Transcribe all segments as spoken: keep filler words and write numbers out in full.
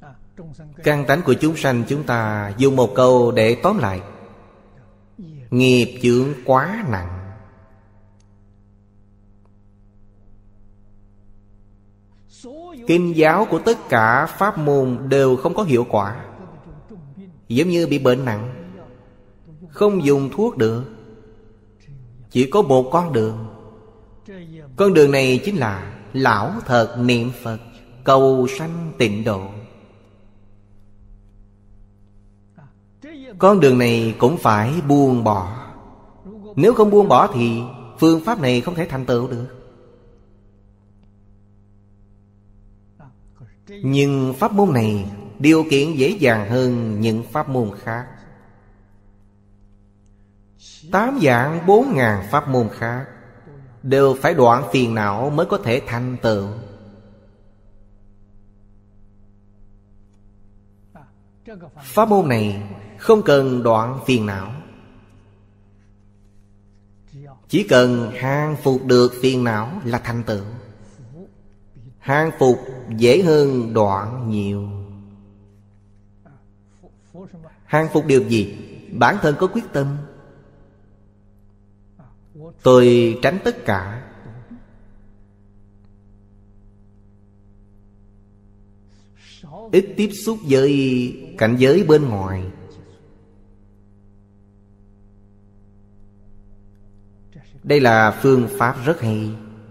Căn tánh của chúng sanh chúng ta dùng một câu để tóm lại: nghiệp chướng quá nặng. Kinh giáo của tất cả pháp môn đều không có hiệu quả. Giống như bị bệnh nặng, không dùng thuốc được, chỉ có một con đường. Con đường này chính là lão thật niệm Phật, cầu sanh tịnh độ. Con đường này cũng phải buông bỏ. Nếu không buông bỏ thì phương pháp này không thể thành tựu được. Nhưng pháp môn này điều kiện dễ dàng hơn những pháp môn khác. Tám vạn bốn ngàn pháp môn khác đều phải đoạn phiền não mới có thể thành tựu. Pháp môn này không cần đoạn phiền não, chỉ cần hàng phục được phiền não là thành tựu. Hàng phục dễ hơn đoạn nhiều. Hàng phục điều gì? Bản thân có quyết tâm. Tôi tránh tất cả. Ít tiếp xúc với cảnh giới bên ngoài. Đây là phương pháp rất hay.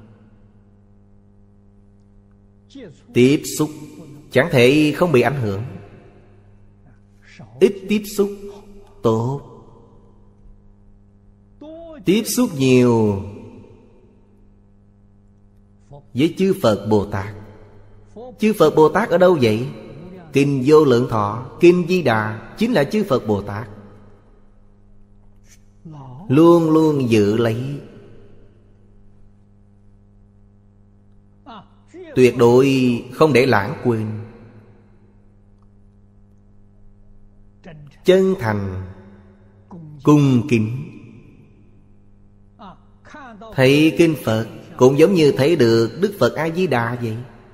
Tiếp xúc chẳng thể không bị ảnh hưởng. Ít tiếp xúc tốt. Tiếp xúc nhiều với chư Phật Bồ Tát. Chư Phật Bồ Tát ở đâu vậy? Kinh Vô Lượng Thọ, Kinh Di Đà chính là chư Phật Bồ Tát. Luôn luôn giữ lấy, tuyệt đối không để lãng quên. Chân thành cung kính. Thấy kinh Phật cũng giống như thấy được Đức Phật A Di Đà vậy.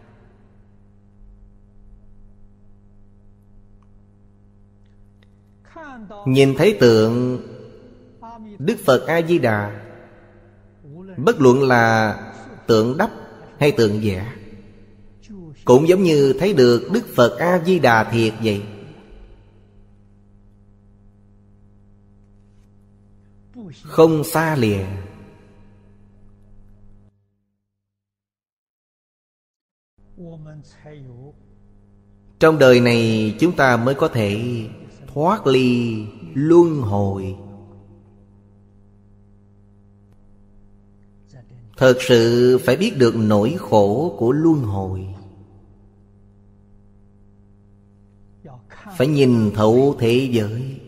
Nhìn thấy tượng Đức Phật A Di Đà, bất luận là tượng đắp hay tượng vẽ, cũng giống như thấy được Đức Phật A Di Đà thiệt vậy. Không xa lìa. Trong đời này chúng ta mới có thể thoát ly luân hồi. Thật sự phải biết được nỗi khổ của luân hồi. Phải nhìn thấu thế giới.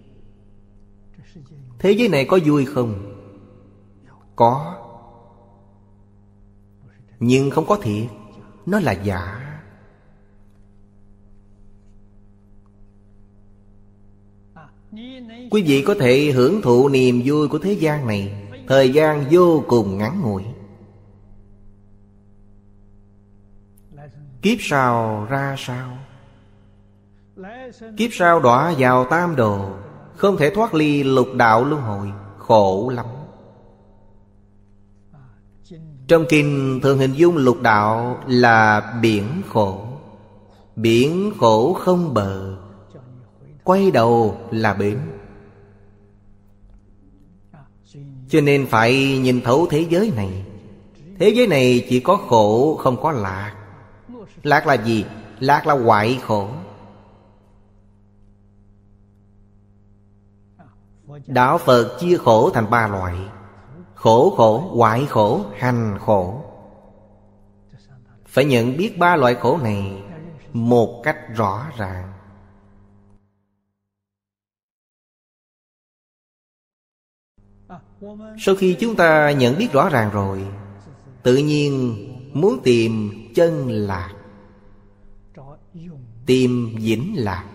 Thế giới này có vui không? Có. Nhưng không có thiệt. Nó là giả. Quý vị có thể hưởng thụ niềm vui của thế gian này, thời gian vô cùng ngắn ngủi. Kiếp sau ra sao? Kiếp sau đọa vào tam đồ, không thể thoát ly lục đạo luân hồi, khổ lắm. Trong kinh thường hình dung lục đạo là biển khổ. Biển khổ không bờ, quay đầu là bến. Cho nên phải nhìn thấu thế giới này. Thế giới này chỉ có khổ không có lạc. Lạc là gì? Lạc là hoại khổ. Đạo Phật chia khổ thành ba loại: khổ khổ, hoại khổ, hành khổ. Phải nhận biết ba loại khổ này một cách rõ ràng. Sau khi chúng ta nhận biết rõ ràng rồi, tự nhiên muốn tìm chân lạc, tìm vĩnh lạc.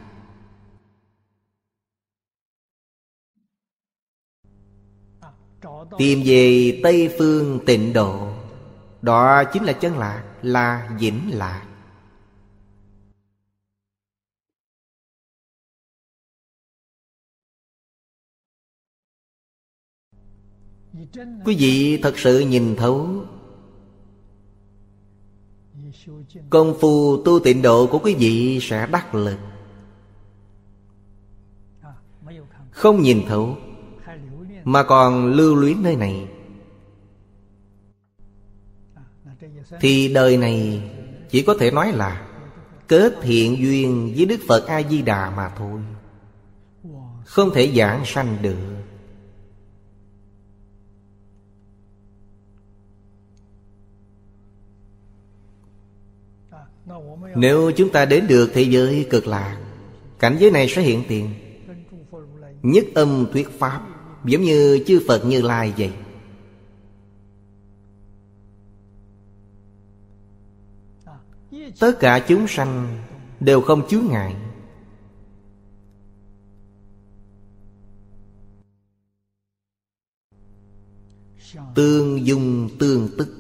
Tìm về Tây Phương Tịnh Độ, đó chính là chân lạc, là vĩnh lạc. Quý vị thật sự nhìn thấu, công phu tu tịnh độ của quý vị sẽ đắc lực. Không nhìn thấu mà còn lưu luyến nơi này, thì đời này chỉ có thể nói là kết thiện duyên với Đức Phật A-di-đà mà thôi, không thể giảng sanh được. Nếu chúng ta đến được thế giới cực lạc, cảnh giới này sẽ hiện tiền, nhất âm thuyết pháp, giống như chư Phật Như Lai vậy. Tất cả chúng sanh đều không chướng ngại, tương dung tương tức.